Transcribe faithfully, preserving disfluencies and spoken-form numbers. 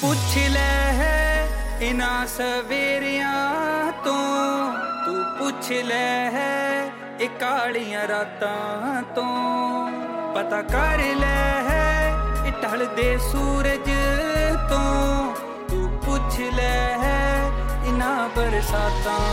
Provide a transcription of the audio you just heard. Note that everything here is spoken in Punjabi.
ਪੁੱਛ ਲੈ ਹੈ ਇਨ੍ਹਾਂ ਸਵੇਰਿਆਂ ਤੋਂ, ਤੂੰ ਪੁੱਛ ਲੈ ਹੈ ਇਹ ਕਾਲੀਆਂ ਰਾਤਾਂ ਤੋਂ, ਪਤਾ ਕਰ ਲੈ ਹੈ ਇਹ ਢਲਦੇ ਸੂਰਜ ਤੋਂ, ਤੂੰ ਪੁੱਛ ਲੈ ਹੈ ਇਨ੍ਹਾਂ ਬਰਸਾਤਾਂ